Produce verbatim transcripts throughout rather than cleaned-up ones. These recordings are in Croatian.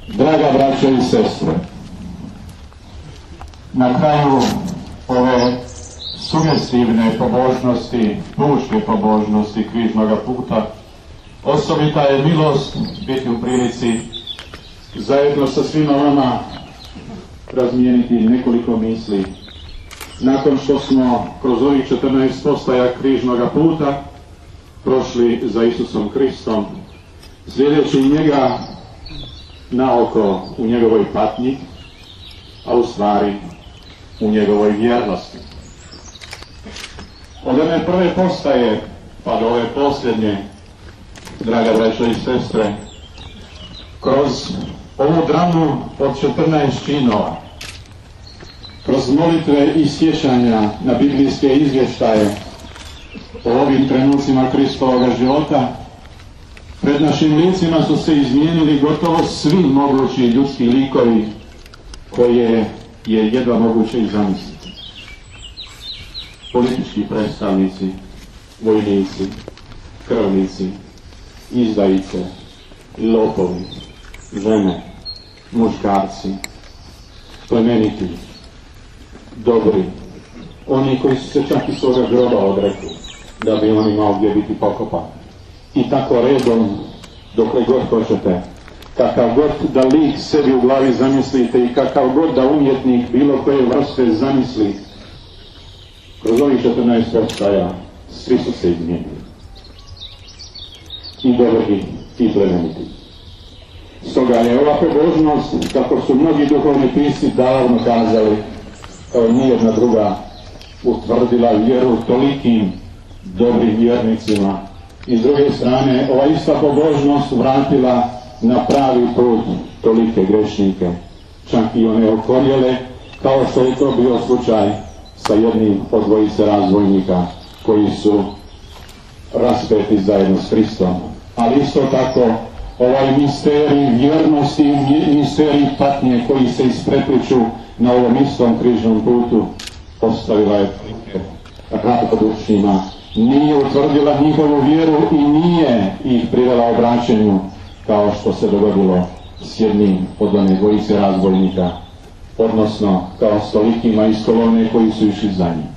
Draga braćo i sestre, na kraju ove sugestivne pobožnosti, pučke pobožnosti križnoga puta, osobita je milost biti u prilici zajedno sa svima vama razmijeniti nekoliko misli. Nakon što smo kroz ovih četrnaest postaja križnoga puta prošli za Isusom Kristom, slijedeći njega naoko u njegovoj patnji, a u stvari u njegovoj vjernosti. Od one prve postaje pa do ove posljednje, draga braćo i sestre, kroz ovu dramu od četrnaest činova, kroz molitve i sjećanja na biblijske izvještaje o ovim trenucima Kristovoga života, pred našim licima su se izmijenili gotovo svi mogući ljudski likovi koje je jedva moguće i zamisliti. Politički predstavnici, vojnici, krvnici, izdajice, lopovi, žene, muškarci, plemeniti, dobri, oni koji su se čak i svoga groba odrekli da bi on imao gdje biti pokopan. I tako redom, dokle god hoćete, kakav god da lik sebi u glavi zamislite i kakav god da umjetnik bilo koje vrste zamisli, kroz ovih četrnaest postaja svi su se izmijenili. I dobri i plemeniti. Stoga je ova pobožnost, kako su mnogi duhovni pisci davno kazali, kao nijedna druga, utvrdila vjeru tolikim dobrim vjernicima, i s druge strane ova ista pobožnost vratila na pravi put tolike grešnike, čak i one okorjele, kao što je to bio slučaj sa jednim od dvojice razbojnika koji su raspeti zajedno s Kristom. Ali isto tako ovaj misterij vjernosti i misterij patnje koji se isprepliču na ovom istom križnom putu ostavila je radodušnjima, nije utvrdila njihovu vjeru i nije ih privela obraćenju, kao što se dogodilo s jednim od one dvojice razbojnika, odnosno kao s tolikima iz kolone koji su išli za njim.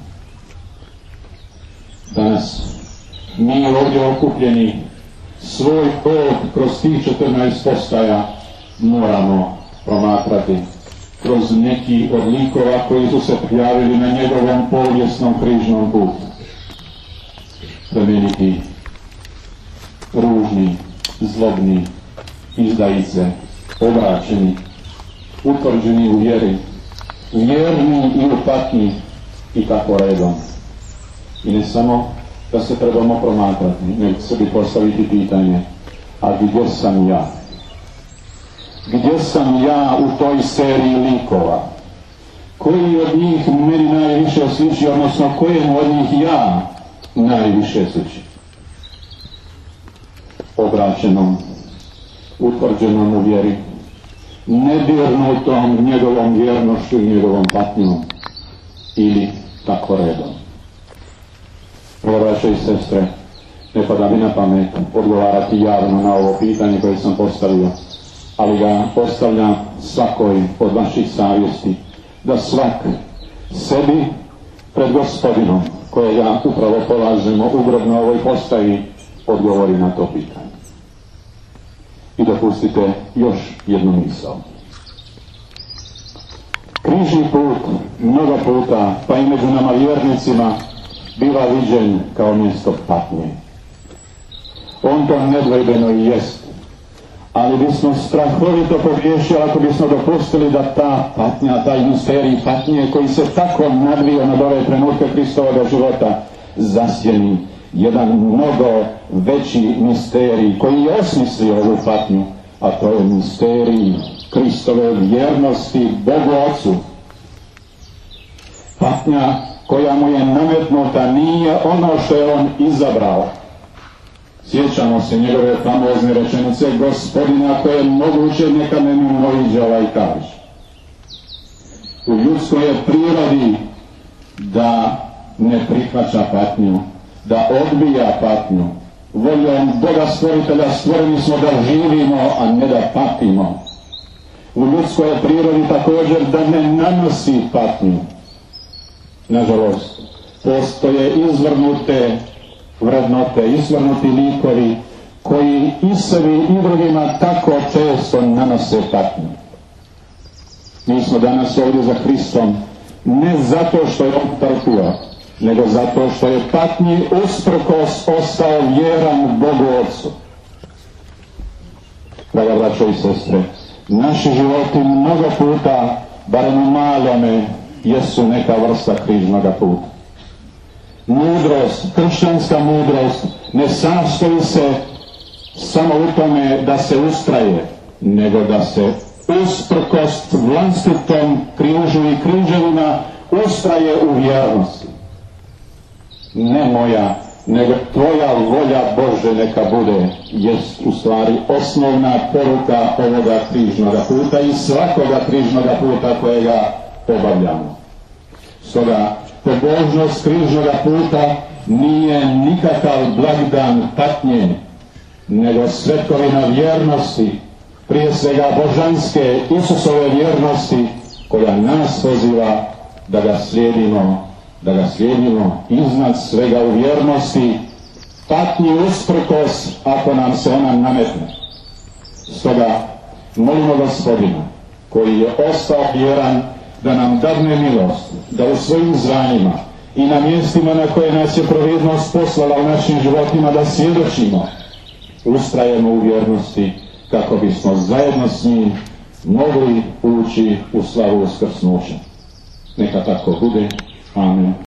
Danas mi ovdje okupljeni svoj put kroz tih četrnaest postaja moramo promatrati kroz neki od likova koji su se pojavili na njegovom povijesnom križnom putu. Plemeniti, ružni, zlobni, izdajice, obraćeni, utvrđeni u vjeri, vjerni i u patnji i tako redom. I ne samo da se trebamo promatrati, nego sebi postaviti pitanje, a gdje sam ja? Gdje sam ja u toj seriji likova? Koji od njih meni najviše sliči, odnosno kojem od njih ja najviše sliči? Obraćenom, utvrđenom u vjeri, nedirnutom njegovom vjernošću i njegovom patnjom, ili tako redom? Braćo i sestre, ne pada mi na pamet odgovarati javno na ovo pitanje koje sam postavio, ali ga postavljam svakoj od vaših savjesti, da svak sebi pred Gospodinom, kojega upravo polažemo ugrobno na ovoj postaji, odgovori na to pitanje. I dopustite još jednu misao. Križni put mnogo puta, pa i među nama vjernicima, biva viđen kao mjesto patnje. On to nedvojbeno i jest, ali bismo strahovito pogriješili ako bismo dopustili da ta patnja, taj misterij patnje koji se tako nadvio nad ove trenutke Kristovoga života, zasjeni jedan mnogo veći misterij koji je osmislio ovu patnju, a to je misterij Kristove vjernosti Bogu Ocu. Patnja koja mu je nametnuta nije ono što je on izabrao. Sjećamo se njegove famozne rečenice: Gospodine, ako je moguće, neka me mimoiđe ovaj kaž. U ljudskoj je prirodi da ne prihvaća patnju, da odbija patnju. Voljom Boga stvoritelja stvoreni smo da živimo, a ne da patimo. u ljudskoj prirodi također da ne nanosi patnju. Nažalost, postoje izvrnute vrednote, izvrnuti likovi koji i sebi i drugima tako često nanose patnju. Mi smo danas ovdje za Hristom ne zato što je on trpio, nego zato što je patnji usprkos ostao vjeran Bogu Otcu. Draga braćo i sestre, naši životi mnogo puta, barem u malome, jesu neka vrsta križnoga puta. Mudrost, kršćanska mudrost ne sastoji se samo u tome da se ustraje, nego da se usprkos vlastitom križu i križevima ustraje u vjernosti. Ne moja, nego tvoja volja Bože neka bude, jest u stvari osnovna poruka ovoga križnoga puta i svakoga križnoga puta kojega obavljamo. Stoga, pobožnost križnoga puta nije nikakav blagdan patnje, nego svetkovina vjernosti, prije svega božanske Isusove vjernosti, koja nas poziva da ga slijedimo, da ga slijedimo iznad svega u vjernosti, patnji usprkos ako nam se ona nametne. Stoga molimo Gospodina, koji je ostao vjeran, da nam dadne milost, da u svojim zvanjima i na mjestima na koje nas je providnost poslala u našim životima da svjedočimo, ustrajemo u vjernosti kako bismo zajedno s njim mogli ući u slavu uskrsnuća. Neka tako bude. Amen.